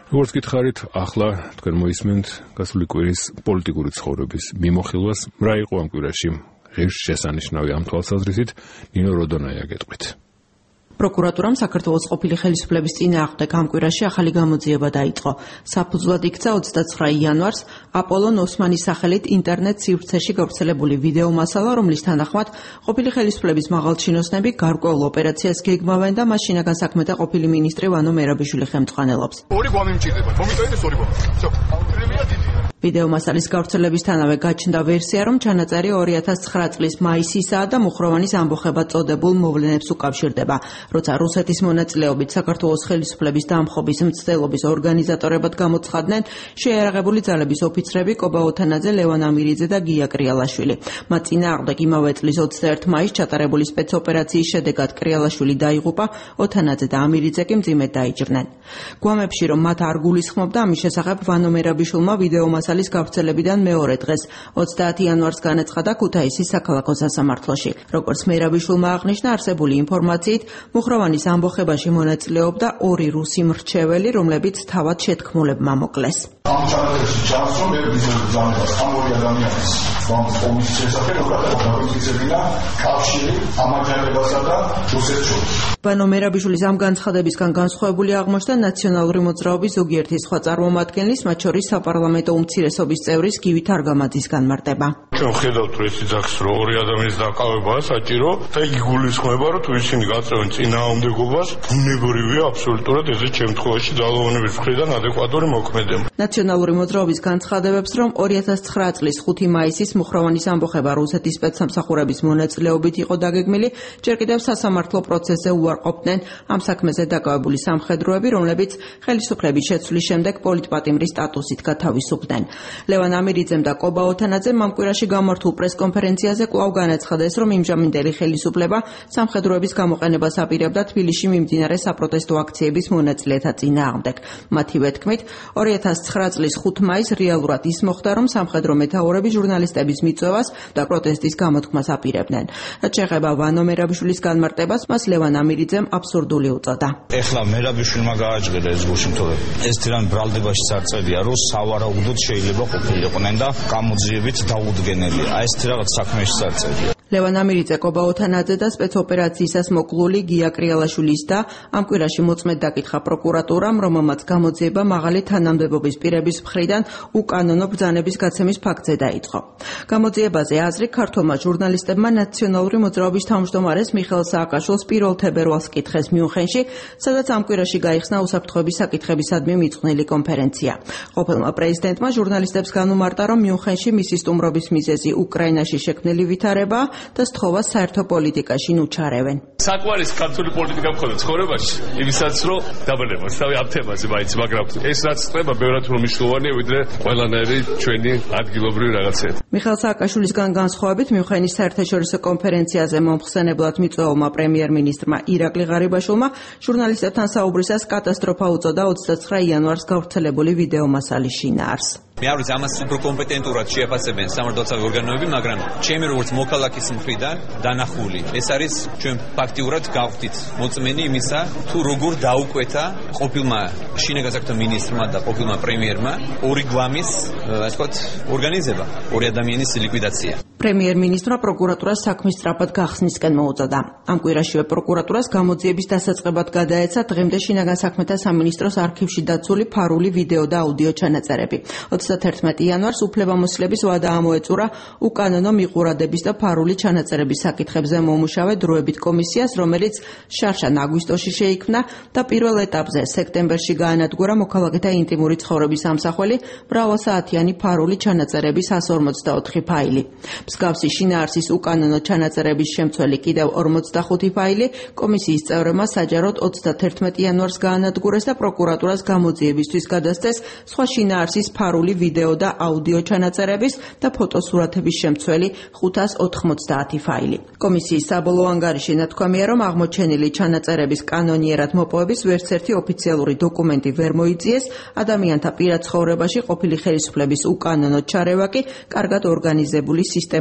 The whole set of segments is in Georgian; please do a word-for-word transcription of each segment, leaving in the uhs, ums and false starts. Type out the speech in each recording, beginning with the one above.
როგორც გითხარით, ახლა თქვენ მოისმენთ გასული კვირის პოლიტიკური ცხოვრების მიმოხილვას, რა იყო ამ კვირაში ღირსშესანიშნავი ამ თვალსაზრისით, ნინო როდონაია გეტყვით. პროკურატურამ საქართველოს ყოფილი ხელისუფლების წინააღმდეგ ამ კვირაში ახალი გამოძიება დაიწყო. საფუძვლად იქცა ოცდაცხრა იანვარს აპოლონ ოსმანის სახელით ინტერნეტ სივრცეში გავრცელებული ვიდეო მასალა, რომლის თანახმად ყოფილი ხელისუფლების მაღალჩინოსნები გარკვეულ ოპერაციას გეგმავენ და მას შინაგან საქმეთა ყოფილი მინისტრი ვანო მერაბიშვილი ხელმძღვანელობს. ორი გვამი მჭირდება. მომიტოვეთ ორი გვამი. всё. პრემია დიდია. ვიდეო მასალის გავრცელებისთანავე გაჩნდა ვერსია, რომ ჩანაწერი ორი ათას ცხრა წლის მაისისაა და მუხროვანის ამბოხება წოდებულ მოვლენებს უკავშირდება. როცა რუსეთის მონაწილეობით საქართველოს ხელისუფლების დამხობის მცდელობის ორგანიზატორებად გამოცხადდნენ შეიარაღებული ძალების ოფიცრები კობა ოთანაძე, ლევან ამირიძე და გია კრიალაშვილი. მათ წინააღმდეგ იმავე წლის ოცდაერთი მაისს ჩატარებული სპეცოპერაციის შედეგად კრიალაშვილი დაიღუპა, ოთანაძე და ამირიძე კი მძიმედ დაიჭრნენ. გვამებში რომ მათ არ გულისხმობდა, ამის შესახებ ვანო მერაბიშვილმა ვიდეო მასალის გავრცელებიდან მეორე დღეს ოცდაათი იანვარს განაცხადა ქუთაისის საქალაქო სასამართლოში. როგორც მერაბიშვილმა აღნიშნა, არსებული ინფორმაციით მუხროვანის ამბოხებაში მონაწილეობდა ორი რუსი მრჩეველი, რომლებიც თავად შეთქმულებმა მოკლეს. ამ ჩანაწერში ჩანს, რომ მე ბიზნესმენს ამ ორი ადამიანის კომის შესახებ გადაგიზებინა კავშირი ამაჯერებასა და რუსეთს შორის. ვანო მერაბიშვილის ამ განცხადებისგან განსხვავებული აღმოჩნდა ნაციონალური მოძრაობის ზოგიერთი სხვა წარმომადგენლის, მათ შორის საპარლამენტო უმცირესობის წევრის გივით არგამაძის განმარტება. ჩვენ ხედავთ, რომ ეს ძახს რო ორი ადამიანის დაკავებაა საჭირო და იგულისხმება, რომ თუ ისინი გაწევენ წინააღმდეგობას, ბუნებრივია აბსოლუტურად ესეთ შემთხვევაში ძალოვანების მხრიდან ადეკვატური მოქმედება. ნაციონალური მოძრაობის განცხადებებს, რომ ორი ათას ცხრა წლის ხუთი მაისის მუხროვანის ამბოხება რუსეთის სპეცსამსახურების მონაწილეობით იყო დაგეგმილი, ჯერ კიდევ სასამართლო პროცესზე უარყოფდნენ ამ საქმეზე დაკავებული სამხედროები, რომლებიც ხელისუფლების შეცვლის შემდეგ პოლიტპატიმრის სტატუსით გათავისუფლდნენ. ლევან ამირიძემ და კობა ოთანაძემ ამ კვირაში გამართულ პრესკონფერენციაზე კვლავ განაცხადეს, რომ იმჟამინდელი ხელისუფლება სამხედროების გამოყენებას აპირებდა თბილისში მიმდინარე საპროტესტო აქციების მონაწილეთა წინააღმდეგ. მათივე თქმით, ორი ათას ცხრა წლის ხუთი მაისს რეალურად ის მოხდა, რომ სამხედრო მეთაურები ჟურნალისტების მიწვევას და პროტესტის გამოთქმას აპირებდნენ. რაც შეეხება ვანო მერაბიშვილის განმარტებას, მას ლევან ამირიძემ აბსურდული უწოდა. ეხლა მერაბიშვილმა გააჭრედა ეს გუშინ თორე ეს თირან ბრალდებაში წარწერია, რომ სავარაუდოდ შეიძლება ყოფილიყვნენ და გამოძიებით დაუდგენელია. აი ეს რაღაც საქმეში წარწერია. ლევან ამირიძე, კობა ოთანაძე და სპეცოპერაციისას მოკლული გია კრიალაშვილის და ამ კვირაში მოწმედ დაკითხა პროკურატურამ, რომელმაც გამოძიება მაღალი თანამდებობის პირების მხრიდან უკანონო ბრძანების გაცემის ფაქტზე დაიწყო. გამოძიებაზე აზრი ქართველმა ჟურნალისტებმა ნაციონალური მოძრაობის თავმჯდომარეს მიხეილ სააკაშვილს პირველ თებერვალს კითხეს მიუნხენში, სადაც ამ კვირაში გაიხსნა უსაფრთხოების საკითხებისადმი მიძღვნილი კონფერენცია. ყოფილმა პრეზიდენტმა ჟურნალისტებს განუმარტა, რომ მიუნხენში მისი სტუმრობის მიზეზი უკრაინაში შექმნილი ვითარებაა და სთხოვა საერთო პოლიტიკაში ნუჩარევენ. საკმარის ქართული პოლიტიკა მქონდა ცხოვრებაში, იმისაც რომ დაბადება, თავი ამ თემაზე მაინც, მაგრამ ეს რაც ხდება ბევრად უფრო მნიშვნელოვანია, ვიდრე ყველანაირი ჩვენი ადგილობრივი რაღაცები. მიხეილ სააკაშვილისგან განსხვავებით, მიუნხენის საერთაშორისო კონფერენციაზე მომხსენებლად მიწვეულმა პრემიერ-მინისტრმა ირაკლი ღარიბაშვილმა ჟურნალისტებთან საუბრისას კატასტროფა უწოდა ოცდაცხრა იანვარს გავრცელებული ვიდეო მასალის შინაარს. მე არ ვიცი, ამას უფრო კომპეტენტურად შეაფასებენ სამართალდაცვი ორგანოები, მაგრამ ჩემი როგორც მოქალაქის მხრიდან დანახული ეს არის ჩვენ ფაქტიურად გავხდით მოწმენი იმისა, თუ როგორ დაუკვეთა ყოფილმა შინაგან საქმეთა მინისტრმა და ყოფილმა პრემიერმა ორი გვამის, ასე ვთქვათ, ორგანიზება, ორი ადამიანის ლიკვიდაცია. პრემიერ-მინისტრმა პროკურატურას საქმის სწრაფად გახსნისკენ მოუწოდა. ამ კვირაშივე პროკურატურას გამოძიების დასაწყებად გადაეცა დღემდე შინაგან საქმეთა სამინისტროს არქივში დაცული ფარული ვიდეო და აუდიო ჩანაწერები. ოცდათერთმეტი იანვარს უფლებამოსილების ვადა ამოეწურა უკანონო მიყურადების და ფარული ჩანაწერების საკითხებზე მომუშავე დროებით კომისიას, რომელიც შარშან აგვისტოში შეიქმნა და პირველ ეტაპზე სექტემბერში გაანადგურა მოქალაქეთა ინტიმური ცხოვრების ამსახველი მრავალსაათიანი ფარული ჩანაწერების εκατს ორმოცდაოთხი ფაილი. მსგავსი შინაარსის უკანონო ჩანაწერების შემცველი კიდევ ორმოცდახუთი ფაილი კომისიის წევრებმა საჯაროდ ოცდათერთმეტი იანვარს გაანადგურეს და პროკურატურას გამოძიებისთვის გადასცეს სხვა შინაარსის ფარული ვიდეო და აუდიო ჩანაწერების და ფოტოსურათების შემცველი ხუთას ოთხმოცდაათი ფაილი. კომისიის საბოლოო ანგარიში ნათქვამია, რომ აღმოჩენილი ჩანაწერების კანონიერად მოპოვების ვერც ერთი ოფიციალური დოკუმენტი ვერ მოიწიეს, ადამიანთა პირად ცხოვრებაში ყოფილი ხელისუფლების უკანონო ჩარევა კი კარგად ორგანიზებული სისტემა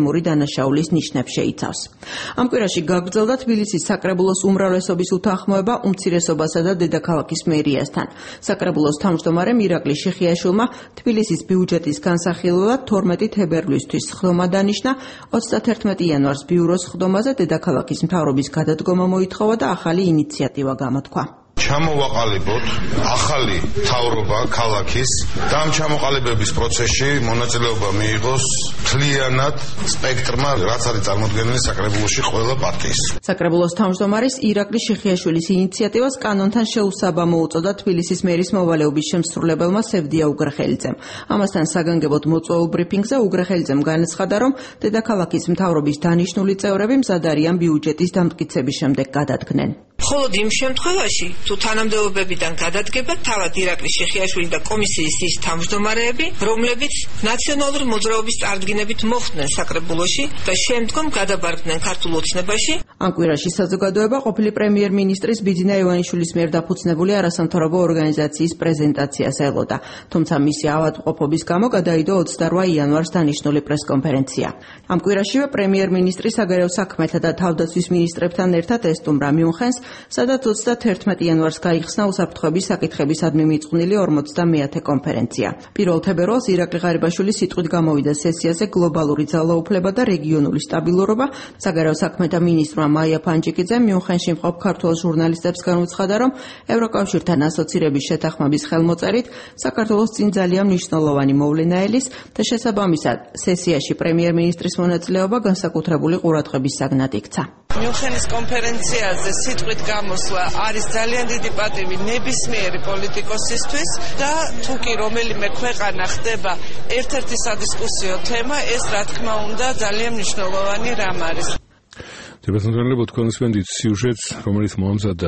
სისტემური დანაშაულის ნიშნებს შეიცავს. Ამ კვირაში გაგრძელდა თბილისის საკრებულოს უმრავლესობის უთანხმოება უმცირესობასა და დედაქალაქის მერიასთან. საკრებულოს თავმჯდომარემ ირაკლი შიხიაშვილმა თბილისის ბიუჯეტის განსახილველად თორმეტი თებერვლისთვის სხდომა დანიშნა, ოცდათერთმეტი იანვარს ბიუროს სხდომაზე დედაქალაქის მთავრობის გადადგომა მოითხოვა და ახალი ინიციატივა გამოთქვა. ჩამოვაყალიბოთ ახალი მთავრობა ქალაქის და ამ ჩამოყალიბების პროცესში მონაწილეობა მიიღოს მთლიანად სპექტრმა, რაც არის წარმოდგენილი საკრებულოში ყველა პარტიის. საკრებულოს თავმჯდომარის ირაკლი შიხიაშვილის ინიციატივას კანონთან შეუსაბამო უწოდა თბილისის მერის მოვალეობის შემსრულებელმა სევდია უგრახელიძემ. ამასთან საგანგებოდ მოწვეულ ბრიფინგზე უგრახელიძემ განაცხადა, რომ დედაქალაქის მთავრობის დანიშნული წევრები მზად არიან ბიუჯეტის დამტკიცების შემდეგ გადადგნენ. მხოლოდ იმ შემთხვევაში, თუ თანამდებობებიდან გადადგება თავად ირაკლი შიხიაშვილი და კომისიის ის თავმჯდომარეები, რომლებიც ნაციონალური მოძრაობის წარდგინებით მოხვდნენ საკრებულოში და შემდგომ გადაბარგდნენ ქართულ ოცნებაში. ამ კვირაში საზოგადოება ყოფილი პრემიერ-მინისტრის ბიძინა ივანიშვილის მიერ დაფუძნებული არასამთავრობო ორგანიზაციის პრეზენტაციას ელოდა, თუმცა მისი ავადმყოფობის გამო გადაიდო ოცდარვა იანვარს დანიშნული პრესკონფერენცია. ამ კვირაშივე პრემიერ-მინისტრი საგარეო საქმეთა და თავდაცვის მინისტრებთან ერთად ესტუმრა მიუნხენს, სადაც ოცდათერთმეტი იანვარს გაიხსნა უსაფრთხოების საკითხებისადმი მიწყვნილი ორმოცდამეათე კონფერენცია. პირველ თებერვალს ირაკლი ღარიბაშვილი სიტყვით გამოვიდა სესიაზე გლობალური ძალაუფლება და რეგიონული სტაბილურობა. საგარეო საქმეთა მინისტრმა მაია ფანჯიკიძემ მიუნხენში მყოფ ქართველ ჟურნალისტებს განუცხადა, რომ ევროკავშირთან ასოცირების შეთანხმების ხელმოწერით საქართველოს წინ ძალიან მნიშვნელოვანი მოვლენა ელის და შესაბამისად სესიაში პრემიერ-მინისტრის მონაწილეობა განსაკუთრებული ყურადღების საგნად იქცა. მიუნხენის კონფერენციაზე სიტყვით გამოსვლა არის ძალიან დიდი პატივი ნებისმიერი პოლიტიკოსისთვის და თუ კი რომელიმე ქვეყანა ხდება ერთ-ერთი სადისკუსიო თემა, ეს რა თქმა უნდა ძალიან მნიშვნელოვანი რამ არის. Დებატმოძღვრებოდ კონსპენდით სიუჟეტს, რომელიც მოამზადა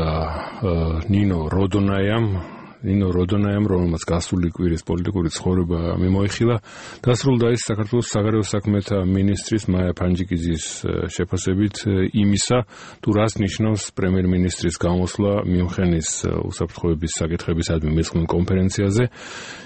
ნინო როდონაიამ, ნინო როდონაიამ, რომელმაც გასული კვირის პოლიტიკური ცხოვრება მიმოიხილა, დასრულდა ის საქართველოს საგარეო საქმეთა მინისტრის მაია ფანჯიკიძის შეფასებით იმისა, თუ რას ნიშნავს პრემიერ-მინისტრის გამოსვლა მიუნხენის უსაფრთხოების საკითხებისადმი მიწყვნილ კონფერენციაზე.